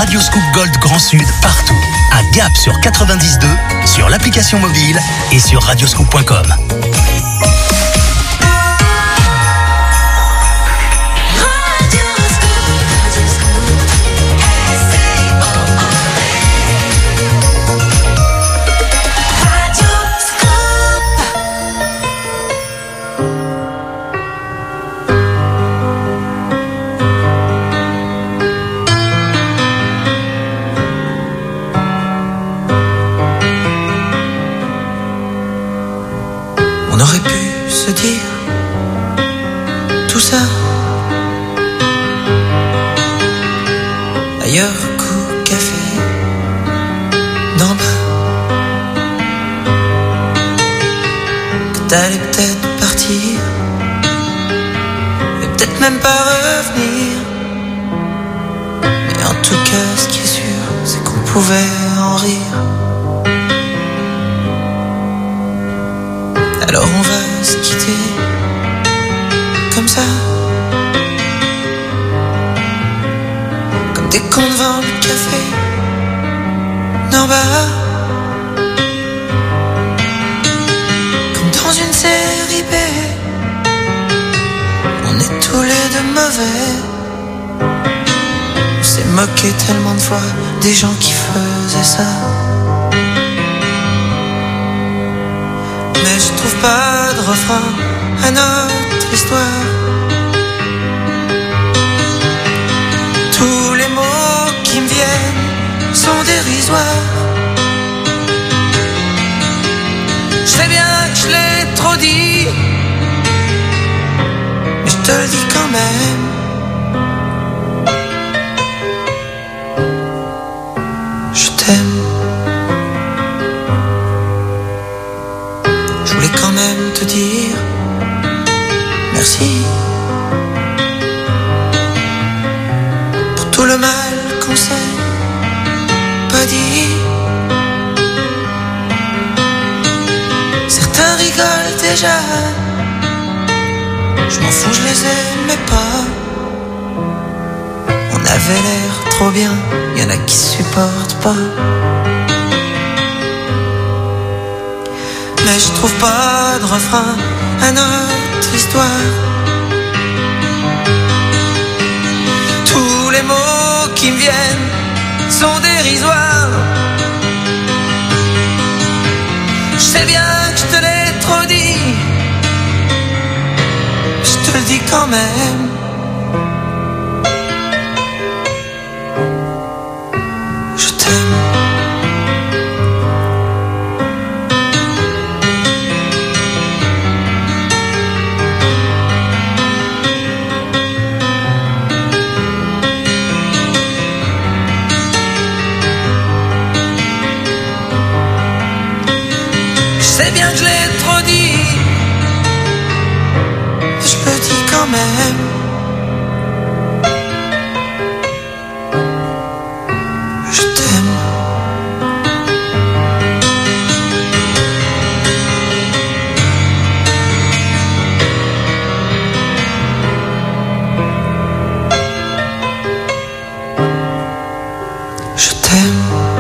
Radio Scoop Gold Grand Sud partout. À Gap sur 92, sur l'application mobile et sur radioscoop.com. Ailleurs, coup, café, d'en bas. Que t'allais peut-être partir, et peut-être même pas revenir. Mais en tout cas, ce qui est sûr, c'est qu'on pouvait en rire. Alors on va se quitter, comme ça. Des cons devant le café d'en bas, comme dans une série B. On est tous les deux mauvais. On s'est moqué tellement de fois des gens qui faisaient ça. Mais je trouve pas de refrain à notre histoire. Tous les mots qui me viennent sont dérisoires. Je sais bien que je l'ai trop dit, mais je te le dis quand même. Je t'aime. Je voulais quand même te dire merci. Tout le mal qu'on s'est pas dit. Certains rigolent déjà. Je m'en fous, je les aimais pas. On avait l'air trop bien, y'en a qui supportent pas. Mais je trouve pas de refrain à notre histoire. Tous les mots qui me viennent sont dérisoires. Je sais bien que je te l'ai trop dit, je te le dis quand même. Je t'aime. Je sais bien que je l'ai trop dit, je le dis quand même. Je t'aime. Je t'aime.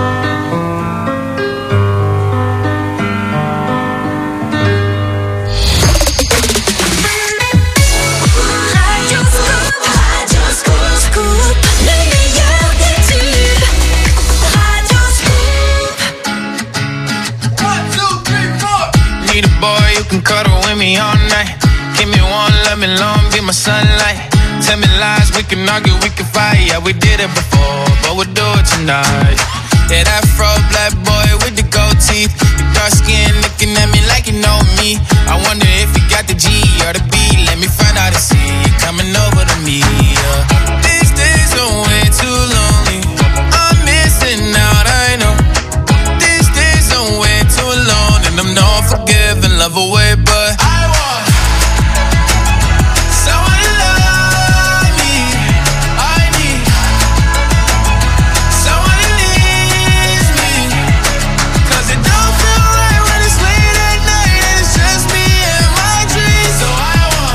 Cuddle with me all night. Give me one, let me long, be my sunlight. Tell me lies, we can argue, we can fight. Yeah, we did it before, but we'll do it tonight. Yeah, that fro black boy with the gold teeth. Your dark skin looking at me like you know me. I wonder if you got the G or the B. Let me find out and see you coming over to me. These days are way too lonely. I'm missing out, I know. These days are way too alone, and I'm not forgiving, love away, but I want someone to love me. I need someone who needs me, 'cause it don't feel right when it's late at night and it's just me and my dreams. So I want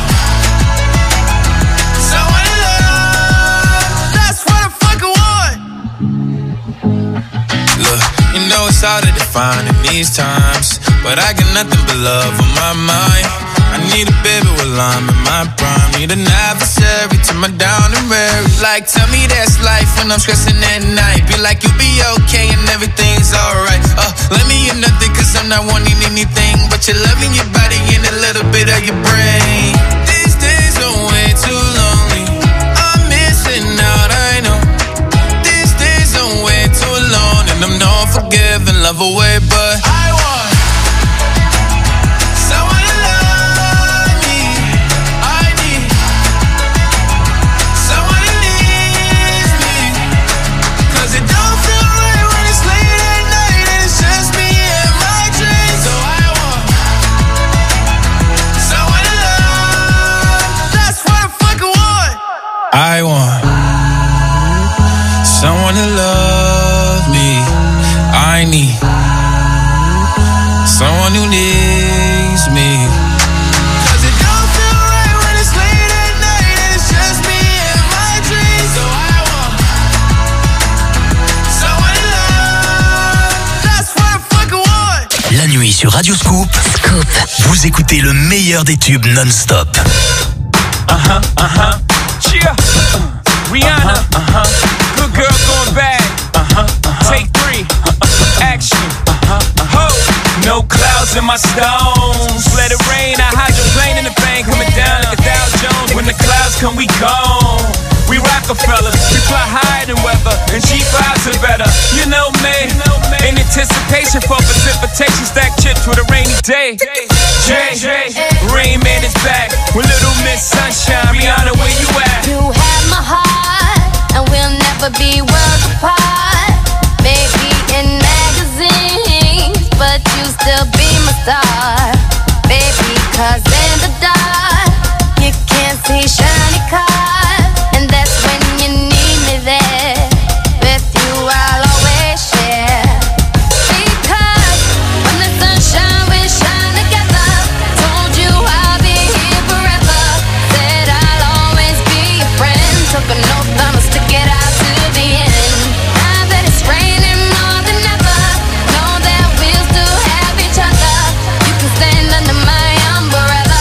someone to love. That's what I fucking want. it's hard to define in these times, but I got nothing but love on my mind. I need a baby while I'm in my prime. Need an adversary to my down and weary. Like, tell me that's life when I'm stressing at night. Be like, you'll be okay and everything's alright. Let me in nothing cause I'm not wanting anything but you're loving your body and a little bit of your brain. These days are way too lonely. I'm missing out, I know. These days are way too alone, and I'm not forgiving, love away, but I want someone to love me. I need someone who needs me, cause it don't feel right when it's late at night and it's just me and my dreams. So I want someone to love. That's what I fucking want. I want someone to love me. I need someone who needs me, cause it don't feel right when it's late at night and it's just me and my dreams. So I want someone to love. That's what I fucking want. La nuit sur Radio Scoop, vous écoutez le meilleur des tubes non-stop. Yeah. Rihanna, good girl going bad. Take 3, action. Ho, no clouds in my stones. Let it rain, I hydroplane in the bank, coming down like a Dow Jones. When the clouds come, we gone. We Rockefellers, we fly higher than weather, and G5s are better. You know me, in anticipation for precipitation, stack chips with a rainy day. Jay, Rain Man is back with Little Miss Sunshine. Rihanna, where you at? You have my heart, and we'll never be worlds apart. Maybe in magazines, but you still be my star. Baby, cause in the dark, you can't see shiny cars, and that's when you need me there. With you I'll always share, because when the sunshine we shine together. Told you I'll be here forever, said I'll always be your friend. Took an oath, I'ma stick it out to the end. Now that it's raining more than ever, know that we'll still have each other. You can stand under my umbrella.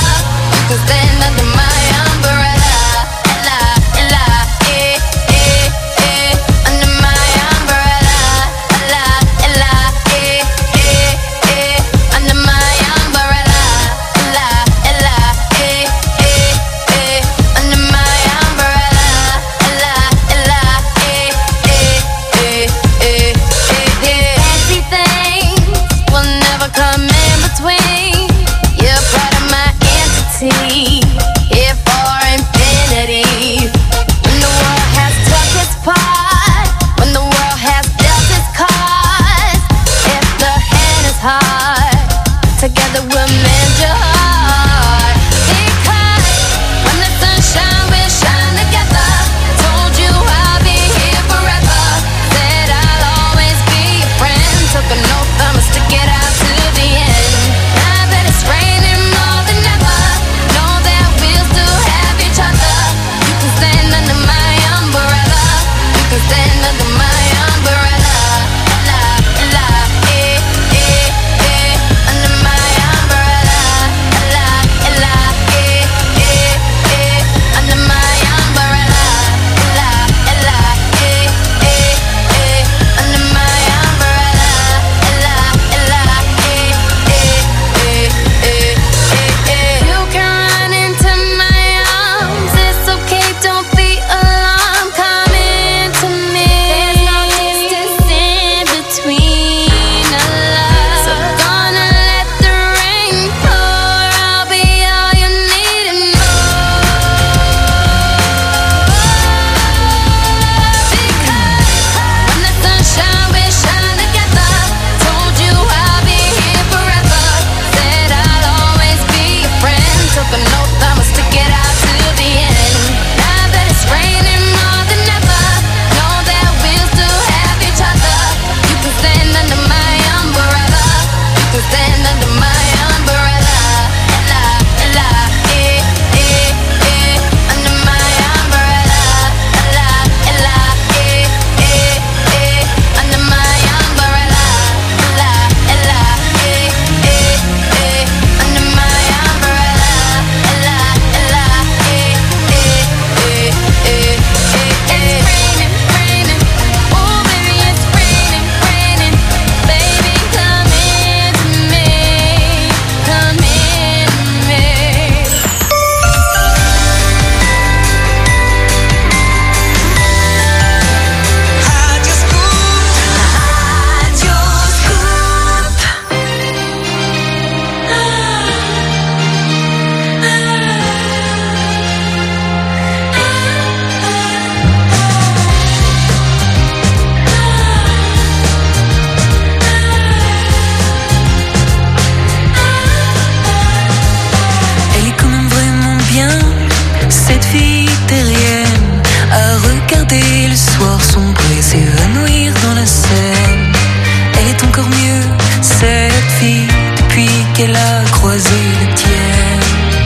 qu'elle a croisé le tien.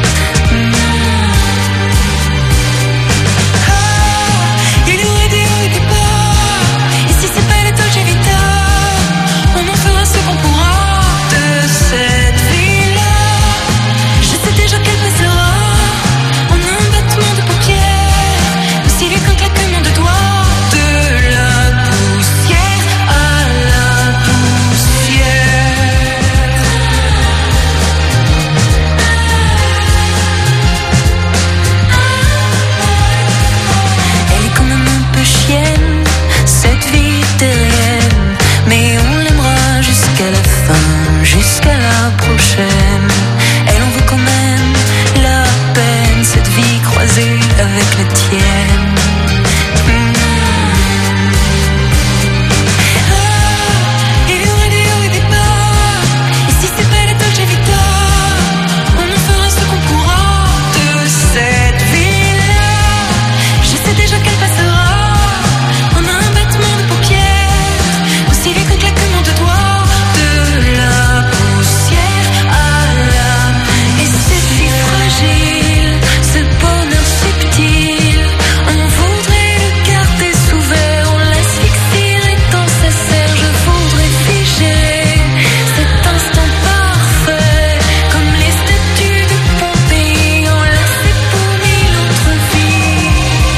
Il y aurait des hauts et des bas, et si c'est pas la Dolce Vita, on en fera ce qu'on pourra de cette vie-là. Je sais déjà qu'elle passera en un battement de paupières, aussi vite qu'un claquement de doigts. Cette vie terrienne, mais on l'aimera jusqu'à la fin, jusqu'à la prochaine. Elle en vaut quand même la peine, cette vie croisée avec la tienne. Il y aurait des hauts et des bas, et si c'est pas la Dolce Vita, on en fera ce qu'on pourra de cette vie-là. Je sais déjà qu'elle passera aussi vite qu'un claquement de doigts, de la poussière à l'âme. Et cette vie fragile, ce bonheur subtil, on voudrait le garder sous verre, on l'asphyxierait dans sa serre. Je voudrais figer cet instant parfait, comme les statues de Pompéi, enlacées pour mille autres vies.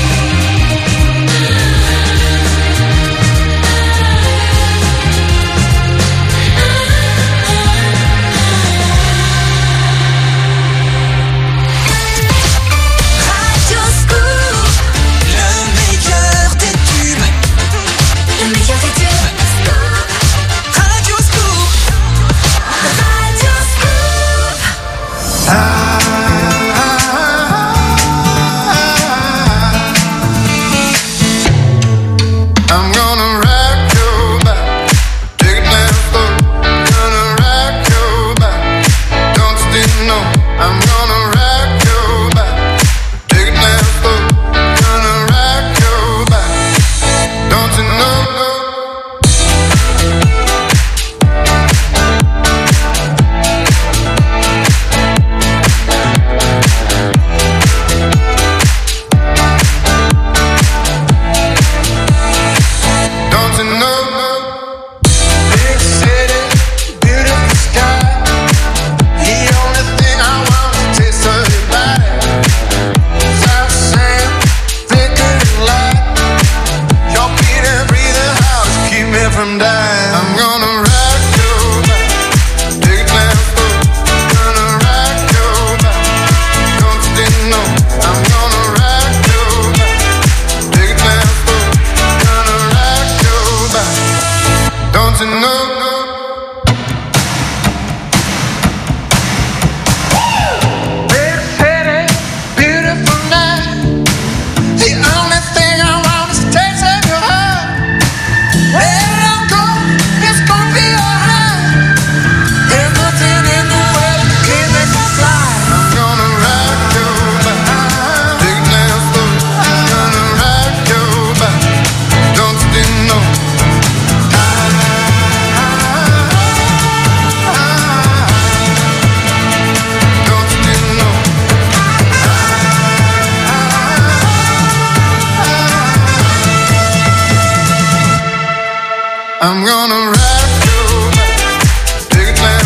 I'm gonna rock you back, take a chance,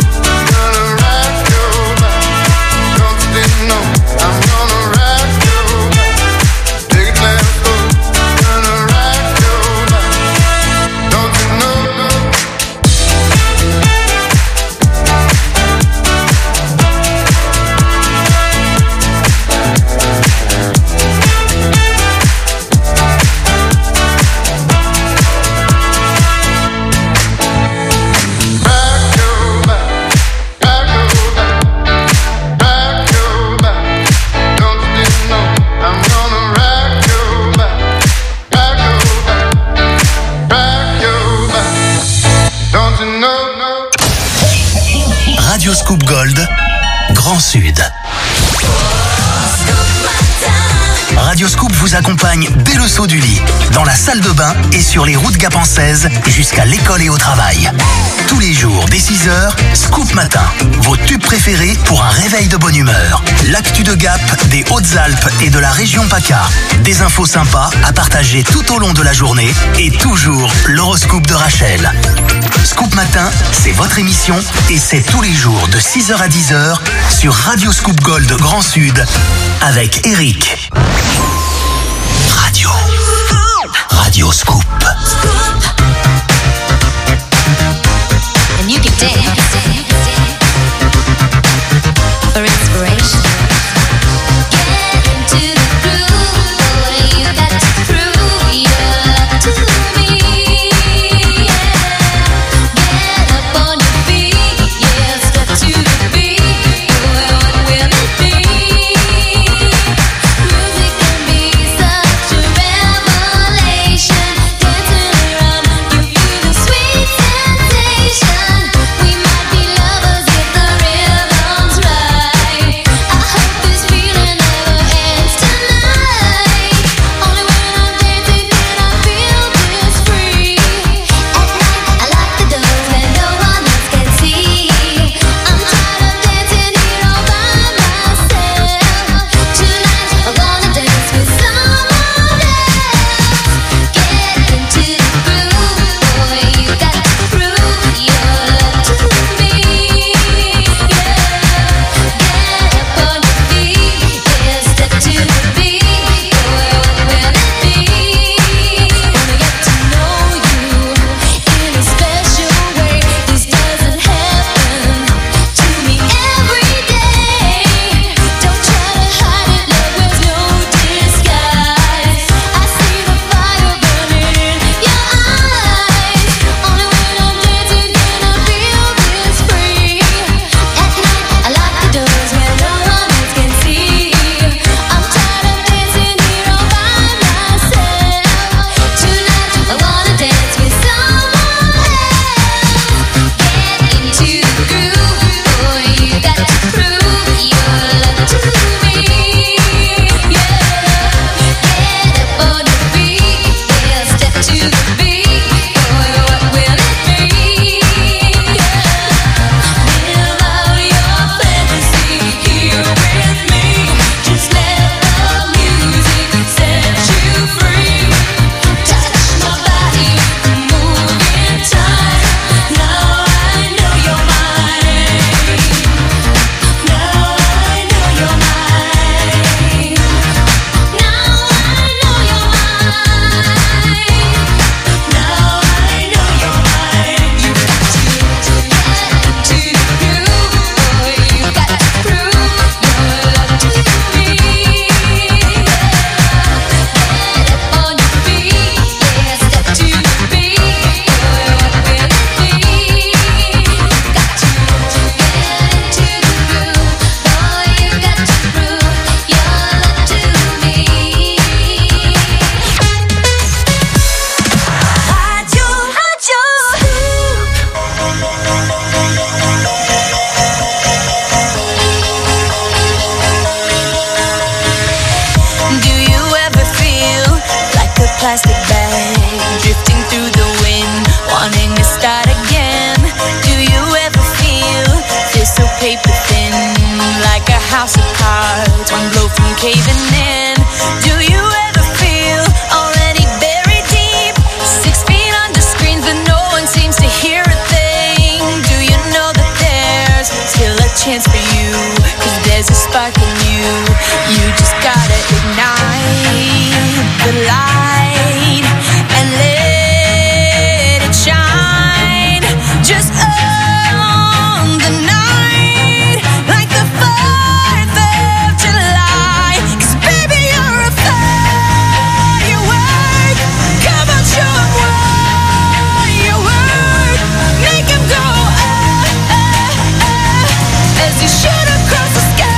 gonna rock you back, don't you know? I'm gonna rock you back, take a chance, gonna rock you back, don't you know? Radio Scoop Gold, Grand Sud. Radio Scoop vous accompagne dès le saut du lit, dans la salle de bain et sur les routes gapençaises jusqu'à l'école et au travail. Tous les jours Dès 6h, Scoop Matin. Vos tubes préférés pour un réveil de bonne humeur. L'actu de Gap, des Hautes-Alpes et de la région PACA. Des infos sympas à partager tout au long de la journée. Et toujours l'horoscope de Rachel. Scoop Matin, c'est votre émission et c'est tous les jours de 6h à 10h sur Radio Scoop Gold Grand Sud avec Eric. Radio Scoop. And you can dance for inspiration. Get into the groove, boy, you got to prove your love to me. Get up on your feet, yeah, step to the beat, boy, what will it be? Music can be such a revelation. Dancing around, you feel the sweet sensation. We might be lovers if the rhythm's right. I hope this feeling never ends tonight. Only when I'm dancing can I feel this free. At night I lock the doors where no one else can see. I'm tired of dancing here all by myself. Tonight I'm gonna dance with someone else. Get into the groove, boy, you got to prove your love to me. Yeah, get up on your feet, yeah, step to the beat, boy, what will it be? Wanna get to know you in a special way. This doesn't happen to me every day. Don't try to hide it, love wears no disguise. I see the fire burning in your eyes. Only when I'm dancing can I feel this free. At night I lock the doors where no one else can see. I'm tired of dancing here all by myself. Tonight I wanna dance with someone else. Get into the groove, boy, you got to prove your love to me. Yeah, get up on your feet, yeah, step to the beat, boy, what will it be? Yeah, live out your fantasy here with me. Just let the music set you free. Touch my body, move in time. Now I know you're mine. Now I know you're mine. Now I know you're mine. Now I know you're mine. You got to get into the groove, boy, you got to prove your love to me. Get up on your feet, yeah, step to the beat, boy, what will it be? Got to get into the groove, boy, you got to prove your love to me. Do you ever feel like a plastic bag drifting through the wind, wanting to start again? Do you ever feel so paper thin, like a house of cards, one blow from caving in? Do you ever feel already buried deep, 6 feet under screens but no one seems to hear a thing? Do you know that there's still a chance for you, 'cause there's a spark in you? You just gotta ignite the light and let it shine. Just own the night like the 4th of July. 'Cause baby, you're a firework. Come on, show 'em what you work. Make 'em go as you shoot across the sky.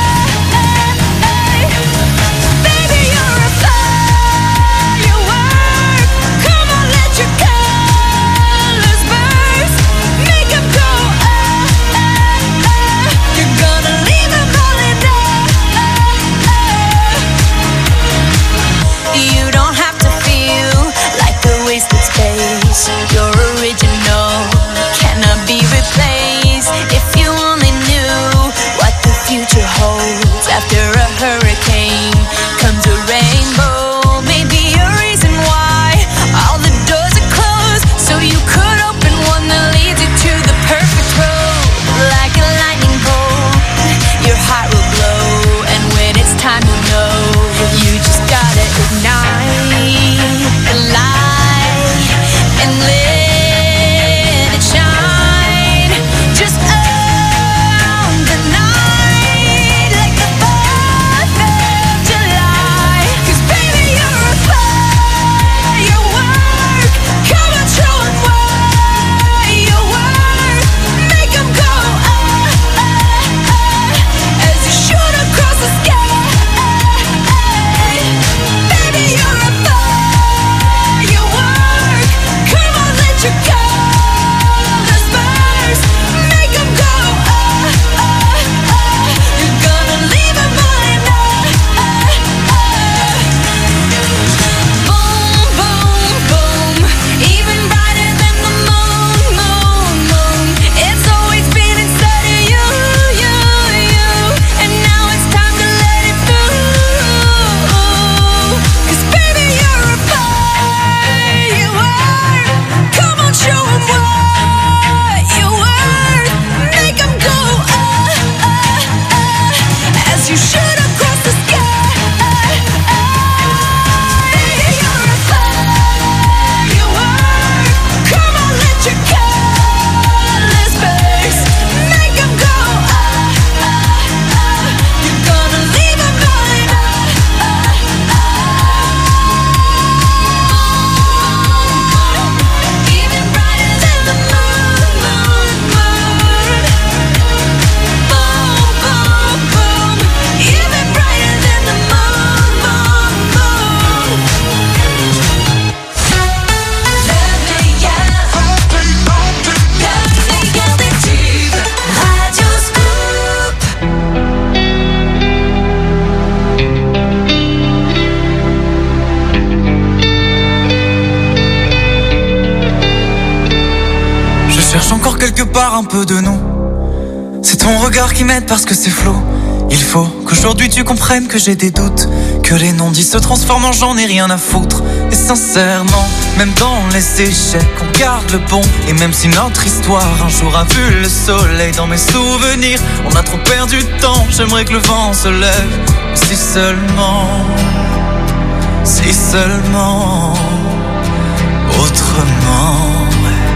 Baby, you're a firework. Come on, let your colors burst. Make 'em go You're gonna leave 'em all in You don't have to feel like a wasted space. You're original, cannot be replaced. un peu de nous. C'est ton regard qui m'aide parce que c'est flou. Il faut qu'aujourd'hui tu comprennes que j'ai des doutes, que les non-dits se transforment en j'en ai rien à foutre. Et sincèrement, même dans les échecs, on garde le bon. Et même si notre histoire un jour a vu le soleil, dans mes souvenirs, on a trop perdu de temps. J'aimerais que le vent se lève, mais si seulement autrement,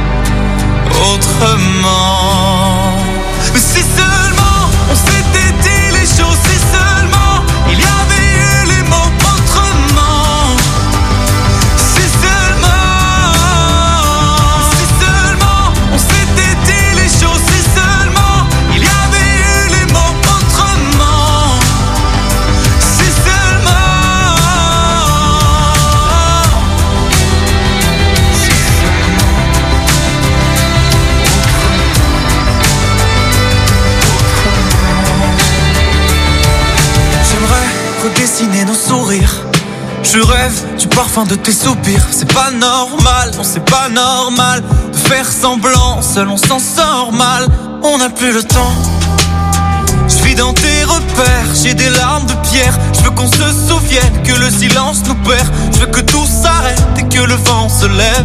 mais si seulement on s'était dit les choses, si seulement il y avait eu les mots autrement, si seulement on s'était dit les choses, si seulement il y avait eu les mots autrement, si seulement. Redessiner nos sourires. Je rêve du parfum de tes soupirs. C'est pas normal, non c'est pas normal de faire semblant, seul on s'en sort mal. On n'a plus le temps. Je vis dans tes repères, j'ai des larmes de pierre. Je veux qu'on se souvienne que le silence nous perd. Je veux que tout s'arrête et que le vent se lève.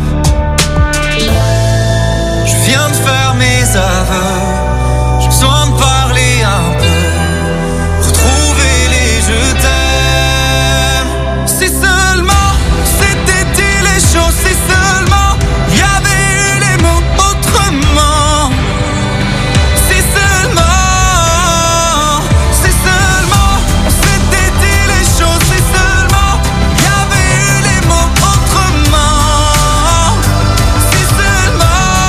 Je viens de faire mes aveux, j'ai besoin de parler un peu, retrouver les je t'aime. Si seulement c'était dit les choses, si seulement il y avait eu les mots autrement, si seulement on s'était dit les choses, si seulement il y avait eu les mots autrement, si seulement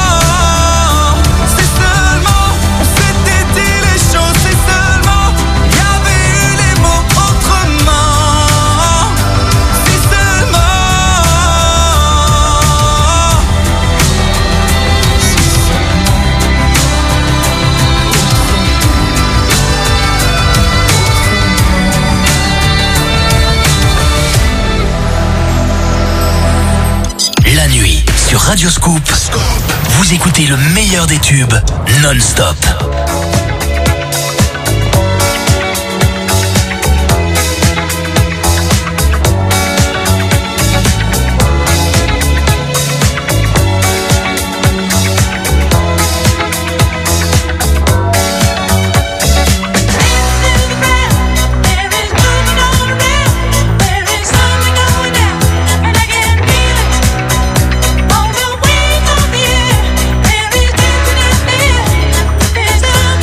on s'était dit les choses, si seulement il y avait eu les mots autrement, si seulement. La nuit, sur Radio Scoop, vous écoutez le meilleur des tubes non-stop. There is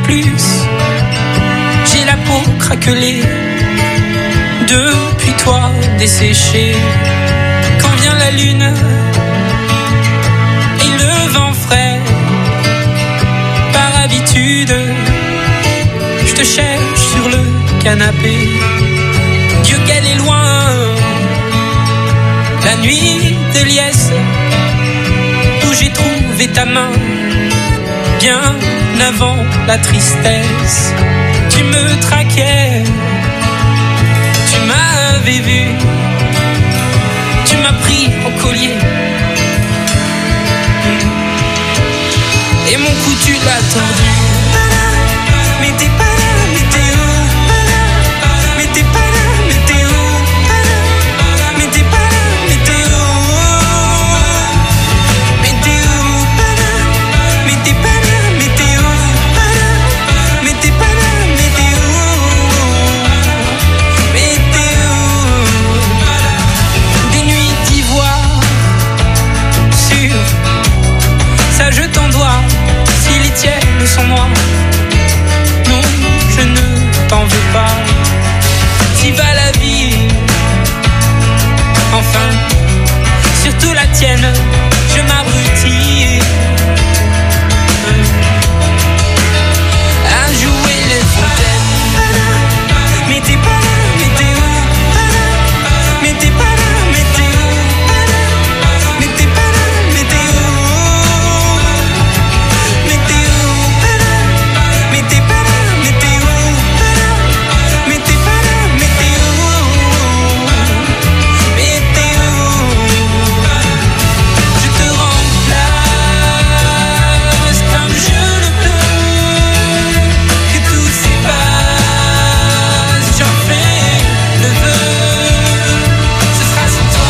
plus. J'ai la peau craquelée, depuis toi desséchée. Quand vient la lune et le vent frais, par habitude, je te cherche sur le canapé. Dieu qu'elle est loin, la nuit de liesse, où j'ai trouvé ta main, bien avant la tristesse. Tu me traquais, tu m'avais vu, tu m'as pris au collier, et mon cou tu l'as tordu. Mais t'es pas là, mais t'es où? Mais t'es pas là, mais t'es où? Mais t'es pas là, mais t'es où? Mais t'es où? Mais t'es pas là, mais t'es où? Mais t'es pas là, mais t'es où? Mais t'es où? Des nuits d'ivoire sur ça je t'en dois, si les tiennes sont noires. Non, je ne t'en veux pas. Si va la vie, enfin, surtout la tienne, je m'abrutis à jouer les fontaines. Mais t'es pas là, mais t'es où? Mais t'es pas là, mais t'es où? Mais t'es pas là, mais t'es où? Mais t'es où? Mais t'es pas là, mais t'es où? Mais t'es pas là, mais t'es où? Mais t'es où? Je te remplace comme je le peux. Que tout s'efface, j'en fais le vœu. Ce sera sans toi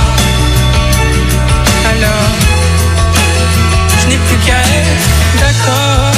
alors je n'ai plus qu'à être d'accord.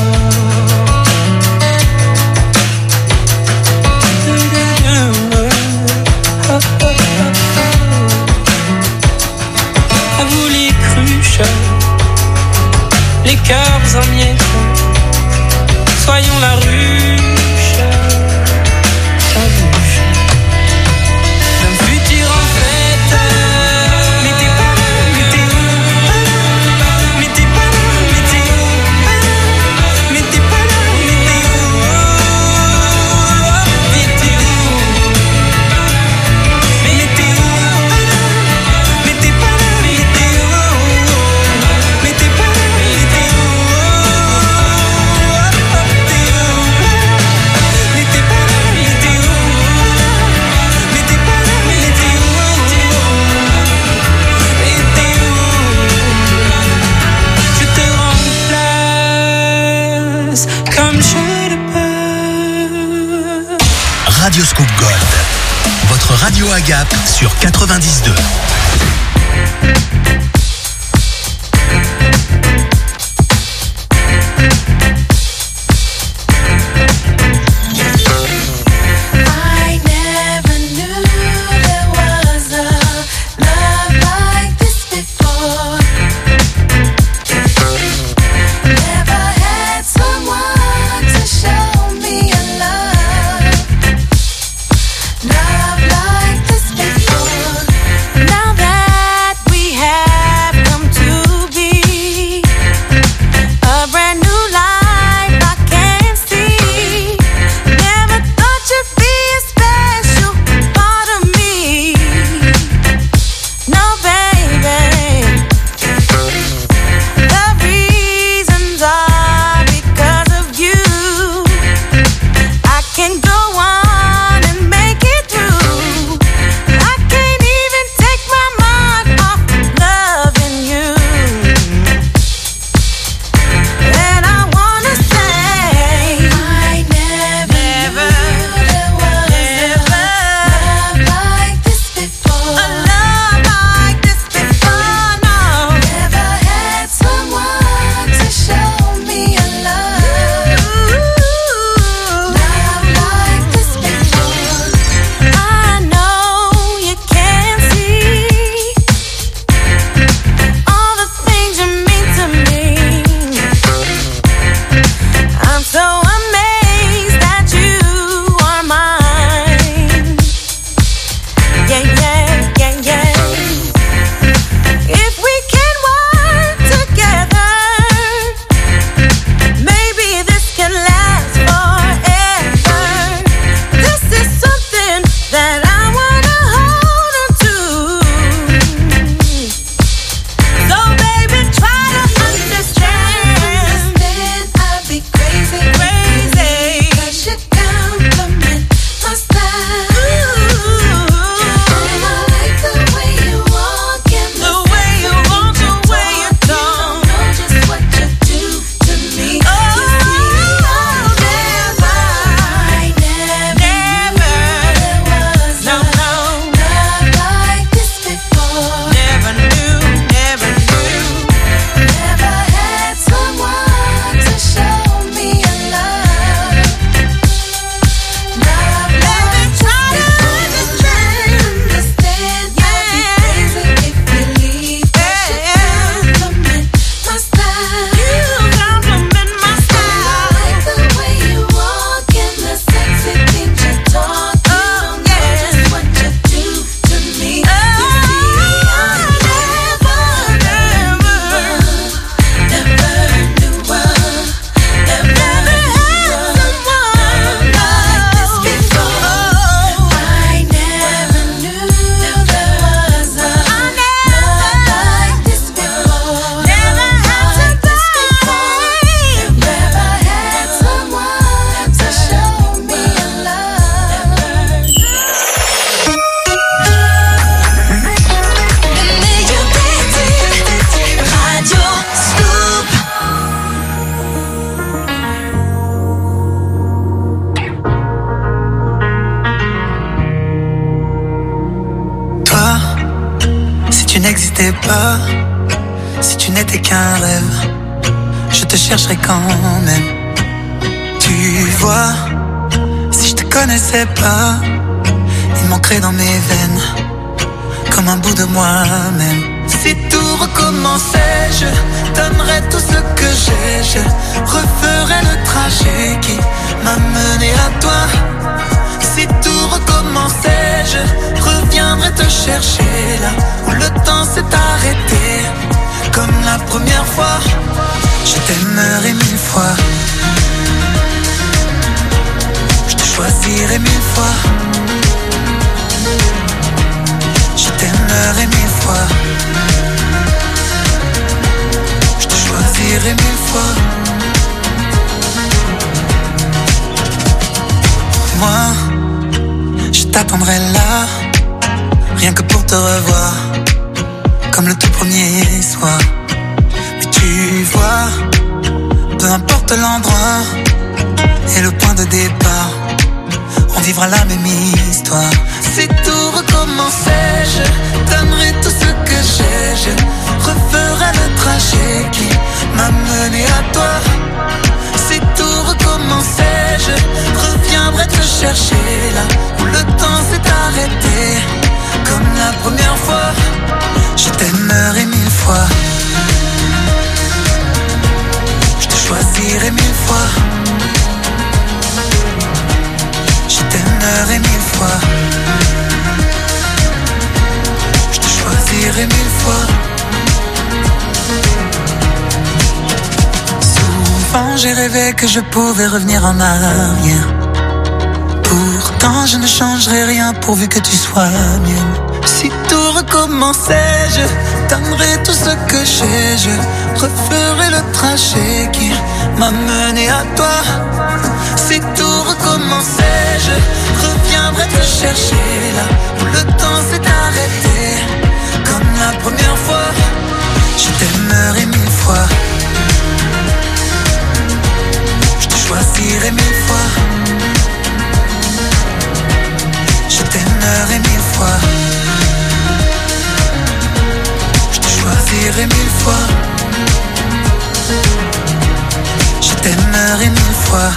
À vous les cruches, les cœurs en miettes, soyons la ruche, la ruche d'un futur en fête. Mais t'es pas là, mais t'es où? Mais t'es pas là, mais t'es où? Mais t'es pas là, mais t'es où? Mais t'es où? Mais t'es où? Mais t'es pas là, mais t'es où? Mais t'es pas là, mais t'es où? T'es où? Mais t'es pas là, mais t'es où? Mais t'es pas là, mais t'es où? Mais t'es où? Je te remplace comme je le peux. Radio Scoop Gold, votre radio à Gap sur 92. I never knew there was a love like this before. Never had someone to show me a love like this before. Now that we have n'existais pas, si tu n'étais qu'un rêve, je te chercherais quand même. Tu vois, si je te connaissais pas, il manquerait dans mes veines comme un bout de moi-même. Si tout recommençait, je donnerais tout ce que j'ai, je referais le trajet qui m'a mené à toi. Si tout recommençait, je reviendrais te chercher là où le temps s'est arrêté. Comme la première fois, je t'aimerais 1000 fois. Je te choisirais 1000 fois. Je t'aimerais 1000 fois. Je te choisirais 1000 fois. Moi, je t'attendrai là, rien que pour te revoir, comme le tout premier soir. Mais tu vois, peu importe l'endroit et le point de départ, on vivra la même histoire. Si tout recommençait, je donnerais tout ce que j'ai, je referais le trajet qui m'a mené à toi. Si tout recommençait, je reviendrais te chercher là où le temps s'est arrêté. Comme la première fois, je t'aimerais 1000 fois. Je te choisirais 1000 fois. Je t'aimerais 1000 fois. Je te choisirais 1000 fois. Souvent j'ai rêvé que je pouvais revenir en arrière. Pourtant je ne changerai rien pourvu que tu sois mienne. Si tout recommençait, je donnerais tout ce que j'ai, je referais le trajet qui m'a mené à toi. Si tout recommençait, je reviendrais te chercher là où le temps s'est arrêté. Comme la première fois, je t'aimerais 1000 fois. Je te choisirais 1000 fois. Je t'aimerais 1000 fois. Je te choisirais 1000 fois. Je t'aimerais 1000 fois.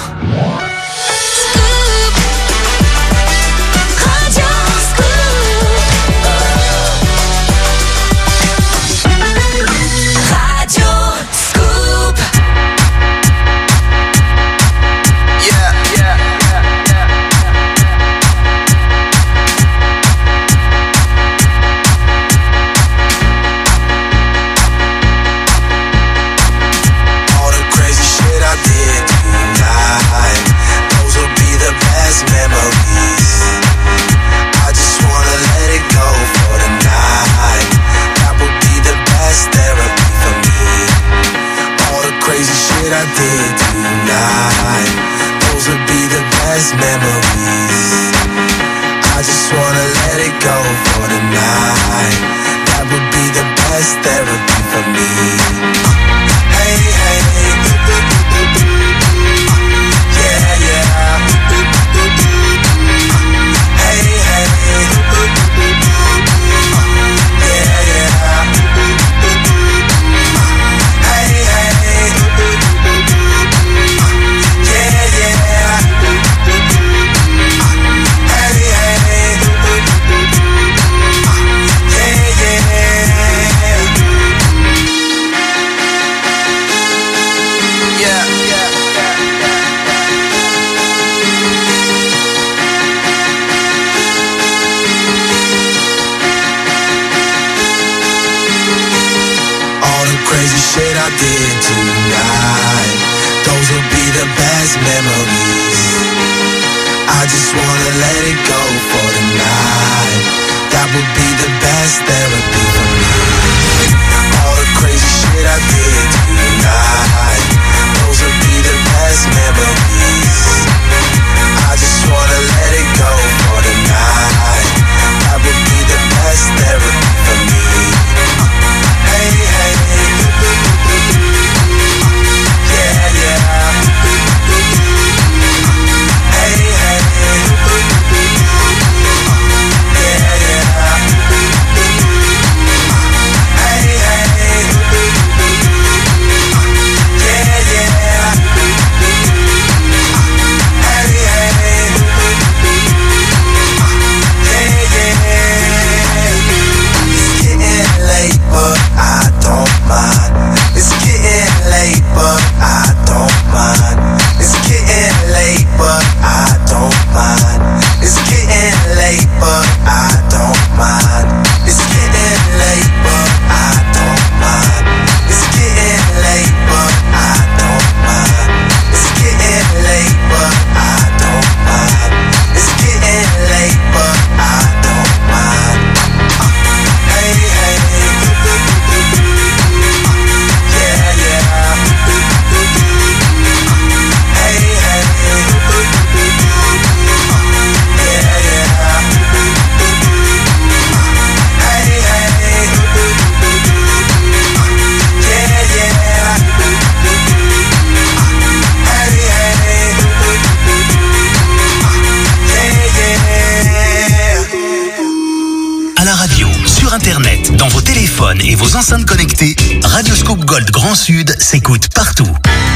Internet, dans vos téléphones et vos enceintes connectées, Radioscoop Gold Grand Sud s'écoute partout.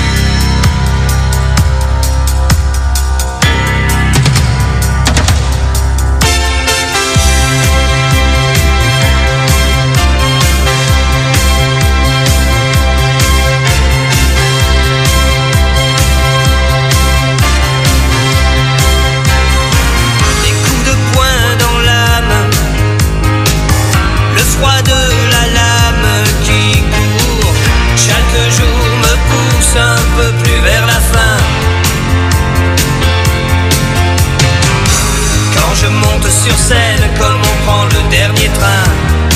Sur scène comme on prend le dernier train.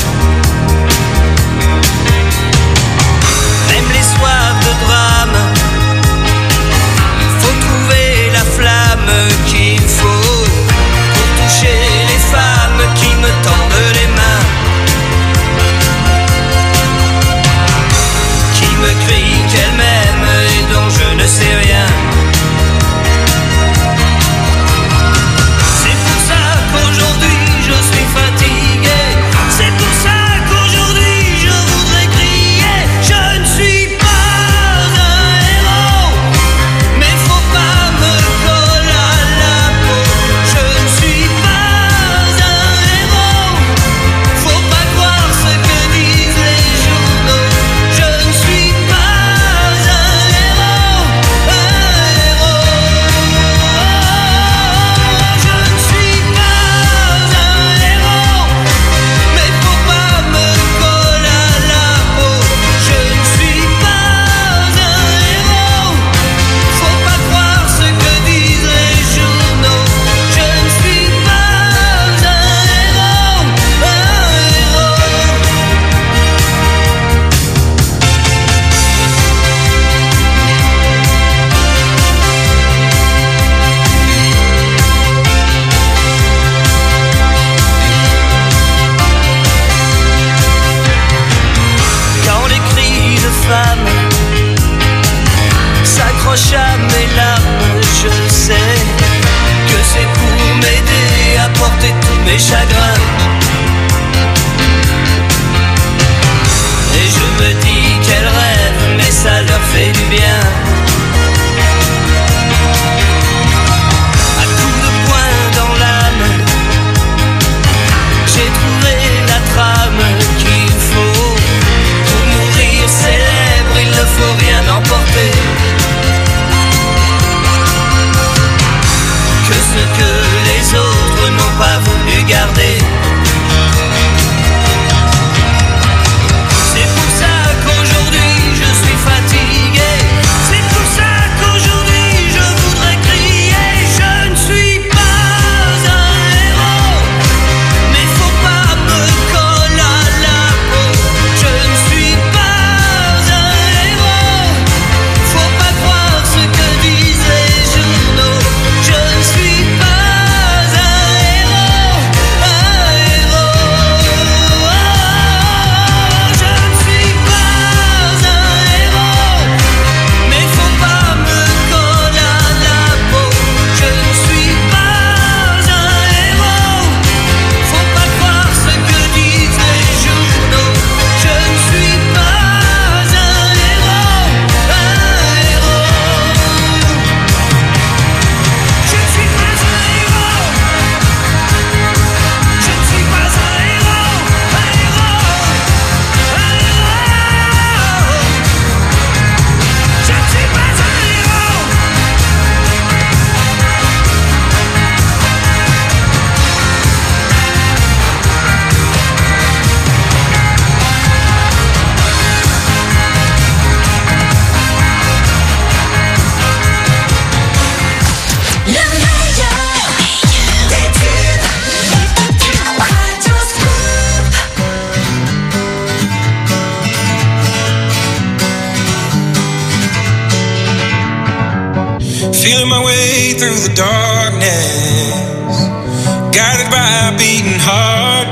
Même les soirs de drame, il faut trouver la flamme qu'il faut pour toucher les femmes qui me tendent les mains, qui me crient qu'elles m'aiment et dont je ne sais rien. Aujourd'hui je suis fatigué, c'est pour ça qu'aujourd'hui je voudrais crier. Je ne suis pas un héros, mais faut pas me coller à la peau. Je ne suis pas un héros, faut pas croire ce que disent les journaux. Je ne suis pas un héros, je ne suis pas s'accroche à mes larmes, je sais que c'est pour m'aider à porter tous mes chagrins. Et je me dis qu'elles rêvent, mais ça leur fait du bien. À coups de poing dans l'âme, j'ai trouvé la trame qu'il faut. Pour mourir célèbre, il ne faut rien emporter. Que ce que les autres n'ont pas voulu garder. C'est pour ça qu'aujourd'hui je suis fatigué. C'est pour ça qu'aujourd'hui je voudrais crier. Je ne suis pas un héros, mais faut pas me coller à la peau. Je ne suis pas un héros, faut pas croire ce que disent les journaux. Je ne suis pas un héros, je ne suis pas un héros, mais faut pas me coller à la peau. Je ne suis pas un héros, faut pas croire ce que disent les journaux. Je ne suis pas un héros, je ne suis pas un héros, je ne suis pas un héros, je ne suis pas un héros. Feeling my way through the darkness, guided by a beating heart.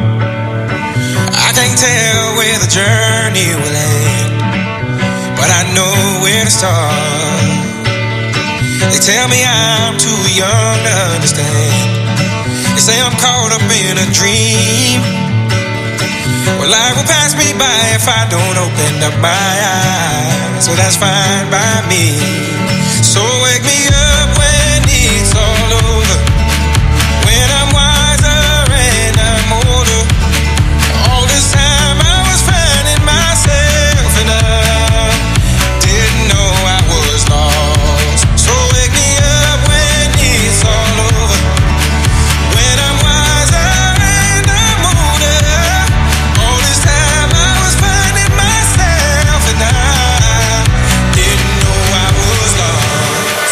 I can't tell where the journey will end, but I know where to start. They tell me I'm too young to understand. They say I'm caught up in a dream, Well, life will pass me by if I don't open up my eyes. So that's fine by me. So wake me up when it's all over, when I'm wiser and I'm older. All this time I was finding myself and I didn't know I was lost. So wake me up when it's all over, when I'm wiser and I'm older. All this time I was finding myself and I didn't know I was lost.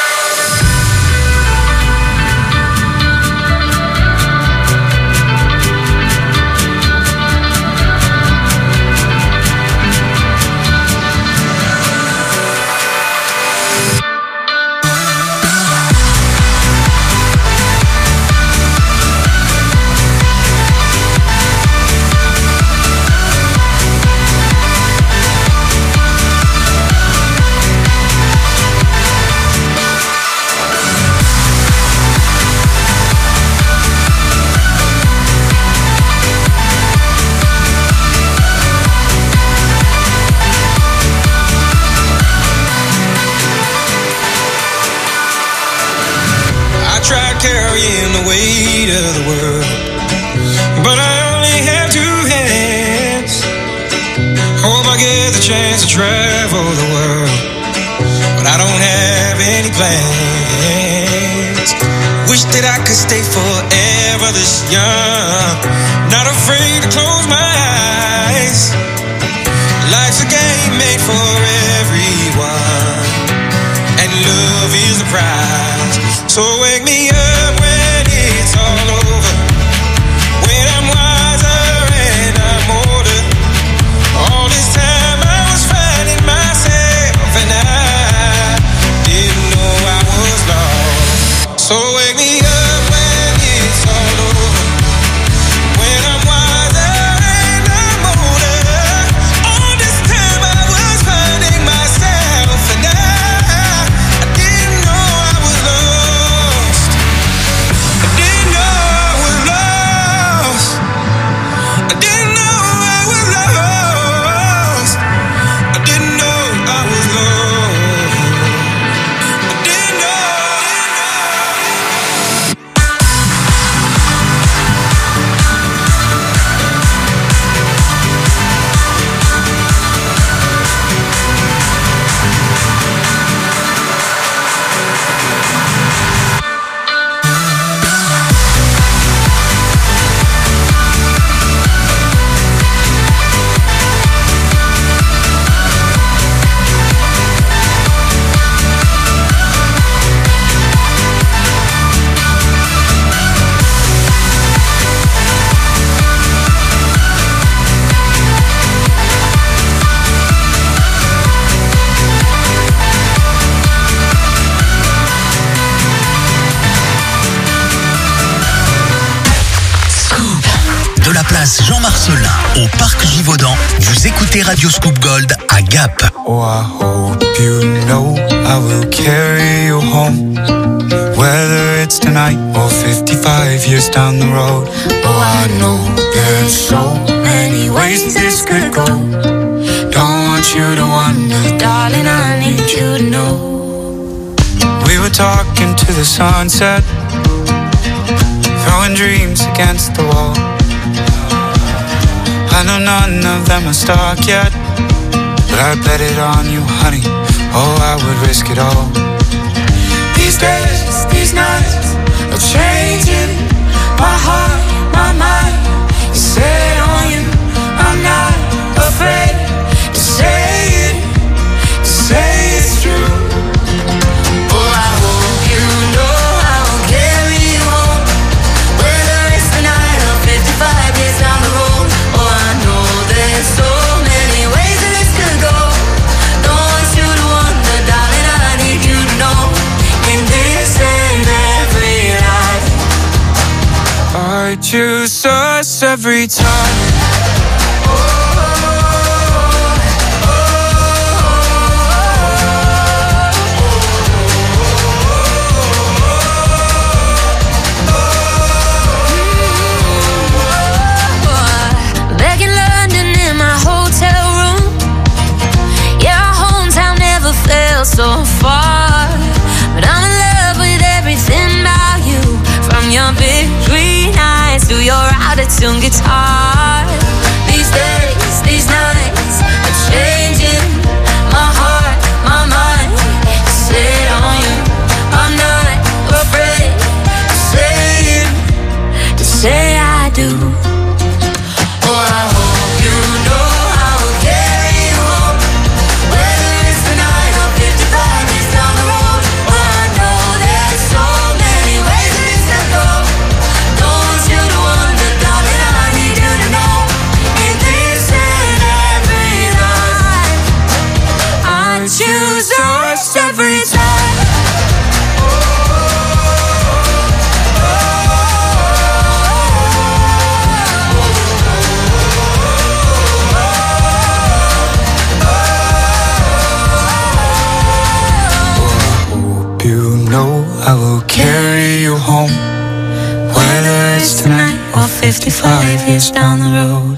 Carrying the weight of the world, but I only have two hands. Hope I get the chance to travel the world, but I don't have any plans. Wish that I could stay forever this young, not afraid to close my eyes. Life's a game made for everyone, and love is the prize. So wake me up when it's all over, when I'm wiser and I'm older. All this time I was finding myself and I didn't know I was lost. So wake me up when it's all over, when I'm wiser and I'm older. All this time I was finding myself and I didn't know I was lost. I didn't know I was lost. I didn't know I was lost. I didn't know I was lost. I didn't know. De la place Jean Marcelin au parc Givaudan, vous écoutez Radio Scoop Gold à Gap. Oh, I hope you know I will carry you home, whether it's tonight or 55 years down the road. Oh, I know there's so many ways this could go. Don't want you to wonder, darling, I need you to know. We were talking to the sunset, throwing dreams against the wall. I know none of them are stuck yet, but I bet it on you, honey. Oh, I would risk it all. These days, these nights are changing my heart, my mind is set on you. I'm not afraid to say it's true. Oh, I hope you know I will carry you home, whether it's tonight or 55 years down the road. Oh, I know there's so many ways that this could go. Don't want you to wonder, darling, I need you to know. In this and every life, I choose us every time. auto-tune guitar. These days, these nights are changing my heart, my mind. Sit on you, I'm not afraid to say I do. Oh, I hope you know I will carry you home, whether it's tonight or 55 years down the road. Oh, I know there's so many ways that this can go. Don't want you to wonder, darling, I need you to know. In this and every life, I choose us every time. I will carry you home, whether it's tonight or 55 years down the road.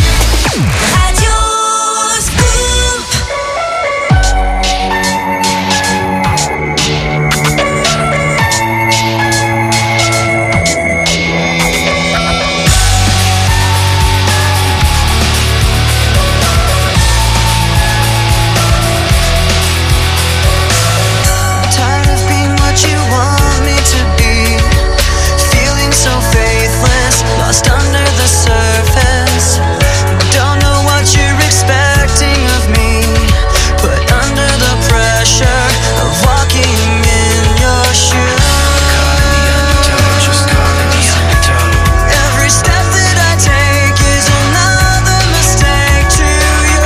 Lost under the surface. Don't know what you're expecting of me, but under the pressure of walking in your shoes, every step that I take is another mistake to you.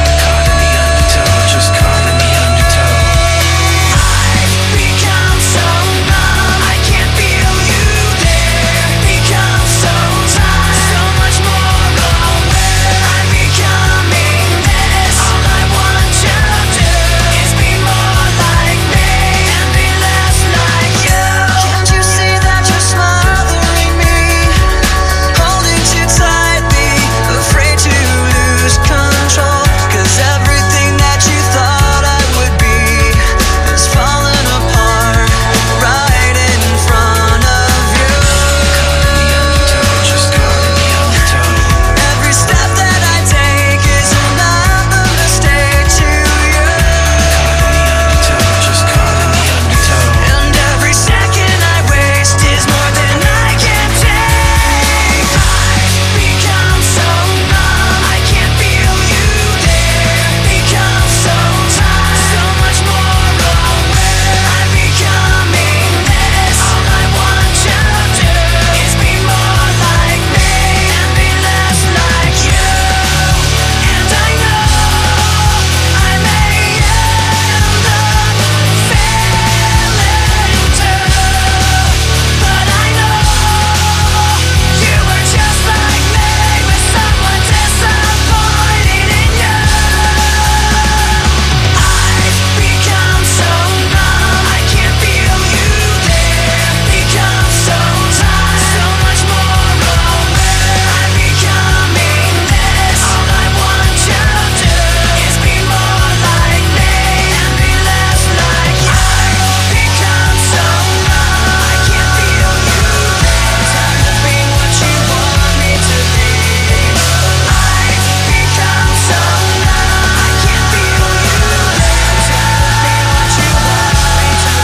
I've become so numb, I can't feel you there. Become so tired, so much more aware. I'm becoming this. All I want you to do is be more like me and be less like you. Can't you see that you're smothering me, holding too tightly, afraid to lose control? 'Cause everything that you thought I would be has fallen apart right in front of you. Every step that I take is another mistake to you. And every second I waste is more than I can take. I've become so numb, I can't feel you there. Become so tired, so much more aware. I'm becoming this. All I want you to do is be more like me and be less like you. And I know I may end up failing too, but I know you were just like me, with someone disappointed in you. I've become so numb, I can't feel you there. Become so tired, so much more aware. I'm becoming this. All I want you to do is be more like me and be less like you. I've become so numb, I can't feel you there. Tired of being what you want me to be. I've become so numb, I can't feel you there. Tired of being what you want me to be.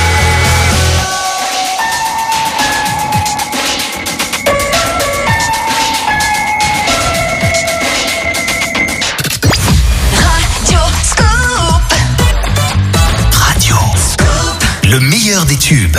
Radio Scoop, le meilleur des tubes.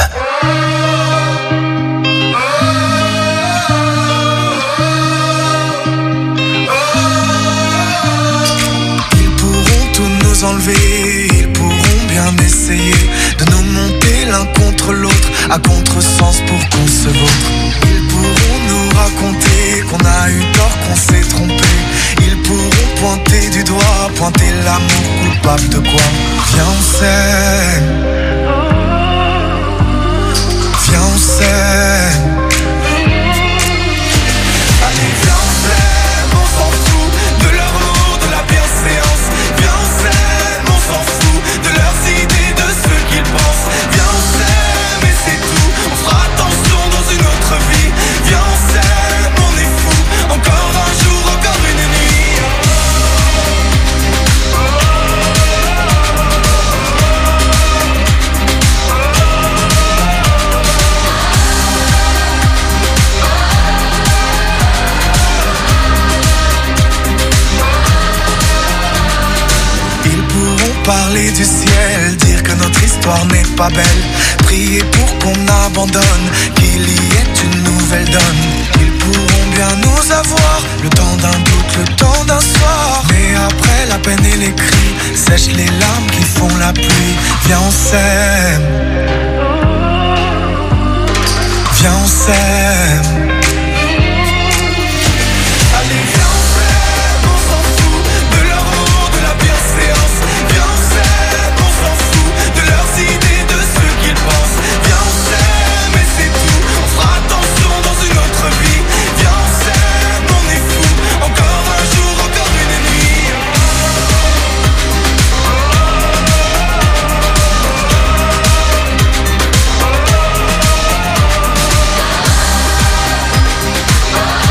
Ils pourront tout nous enlever, ils pourront bien essayer de nous monter l'un contre l'autre, à contresens pour qu'on se vautre. Ils pourront nous raconter qu'on a eu tort, qu'on s'est trompé. Ils pourront pointer du doigt, pointer l'amour coupable de quoi. Viens on s'aime, viens on s'aime. Allez viens on s'aime, on s'en fout de leur mot, de la bienséance. Viens on s'aime, on s'en fout de leurs idées, de ce qu'ils pensent. Viens on s'aime et c'est tout, on fera attention dans une autre vie. Viens on s'aime, on parler du ciel, dire que notre histoire n'est pas belle, prier pour qu'on abandonne, qu'il y ait une nouvelle donne. Ils pourront bien nous avoir, le temps d'un doute, le temps d'un soir. Mais après la peine et les cris, sèche les larmes qui font la pluie. Viens on s'aime, viens on s'aime.